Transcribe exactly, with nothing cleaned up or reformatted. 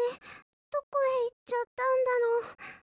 どこへ行っちゃったんだろう。